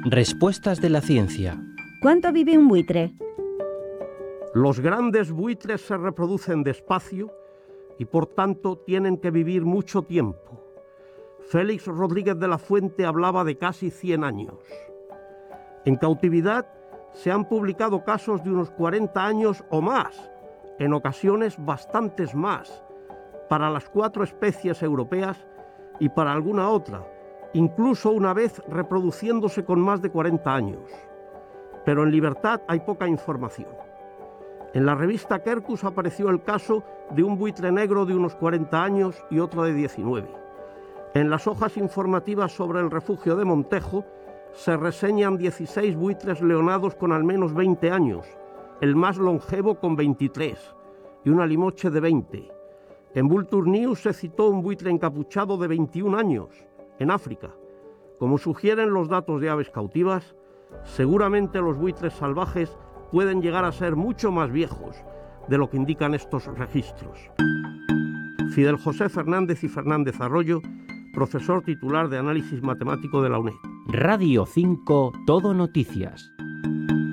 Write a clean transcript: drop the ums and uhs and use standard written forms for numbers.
Respuestas de la ciencia. ¿Cuánto vive un buitre? Los grandes buitres se reproducen despacio y por tanto tienen que vivir mucho tiempo. Félix Rodríguez de la Fuente hablaba de casi 100 años. En cautividad se han publicado casos de unos 40 años o más, en ocasiones bastantes más, para las 4 especies europeas y para alguna otra, incluso una vez reproduciéndose con más de 40 años. Pero en libertad hay poca información. En la revista Quercus apareció el caso de un buitre negro de unos 40 años y otro de 19. En las hojas informativas sobre el refugio de Montejo se reseñan 16 buitres leonados con al menos 20 años, el más longevo con 23 y una limoche de 20. En Vulture News se citó un buitre encapuchado de 21 años, en África. Como sugieren los datos de aves cautivas, seguramente los buitres salvajes pueden llegar a ser mucho más viejos de lo que indican estos registros. Fidel José Fernández y Fernández Arroyo, profesor titular de Análisis Matemático de la UNED. Radio 5 Todo Noticias.